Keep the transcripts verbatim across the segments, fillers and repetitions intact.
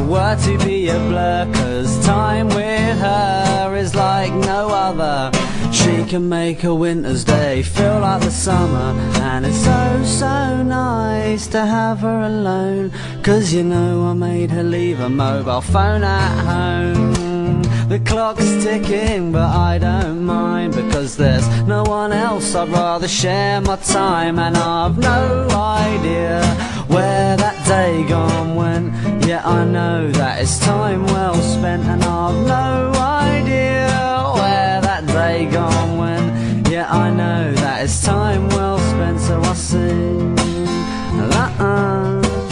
were to be a blur, 'cause time with her is like no other. She can make a winter's day feel like the summer, and it's so, so nice to have her alone, 'cause you know I made her leave her mobile phone at home. The clock's ticking but I don't mind, because there's no one else I'd rather share my time. And I've no idea where that day gone went, yet I know that it's time well spent. And I've no idea where that day gone went, yet I know that it's time well spent. So I sing la-uh.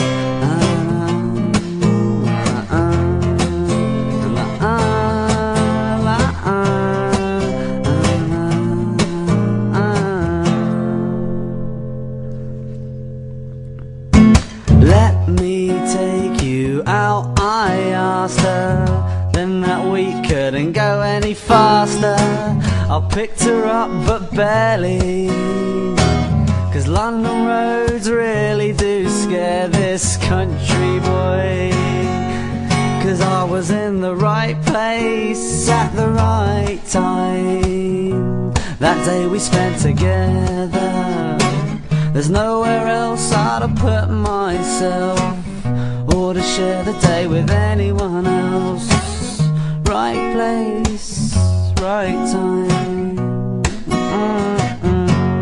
Let me take you out, I asked her. Then that week couldn't go any faster. I picked her up but barely, 'cause London roads really do scare this country boy. 'Cause I was in the right place at the right time. That day we spent together, there's nowhere else I'd have put myself, or to share the day with anyone else. Right place, right time. Mm-mm.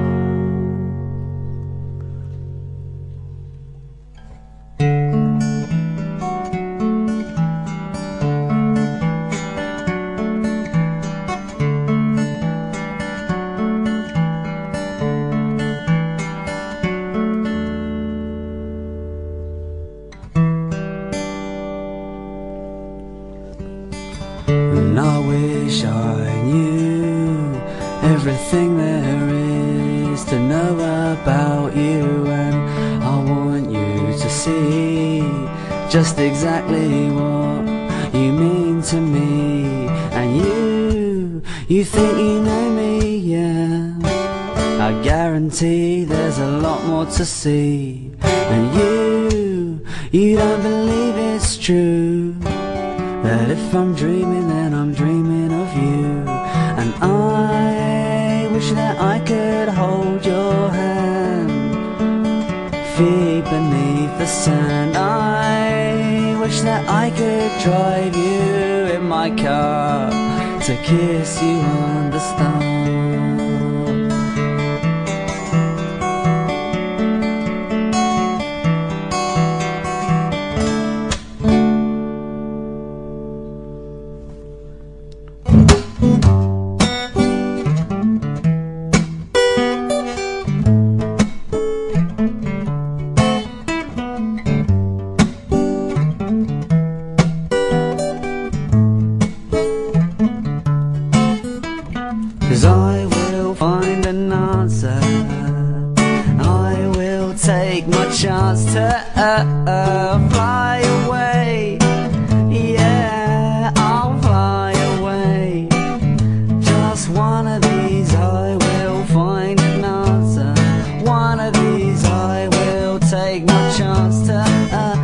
And I wish I knew everything there is to know about you, and I want you to see just exactly what you mean to me. And you, you think you know me, yeah, I guarantee there's a lot more to see. And you, you don't believe it's true, that if I'm dreaming, then I'm dreaming of you. And I wish that I could hold your hand, feet beneath the sand. I wish that I could drive you in my car, to kiss you on the stars. Cause I will find an answer, I will take my chance to uh, uh, fly away. Yeah, I'll fly away. Just one of these I will find an answer, one of these I will take my chance to uh,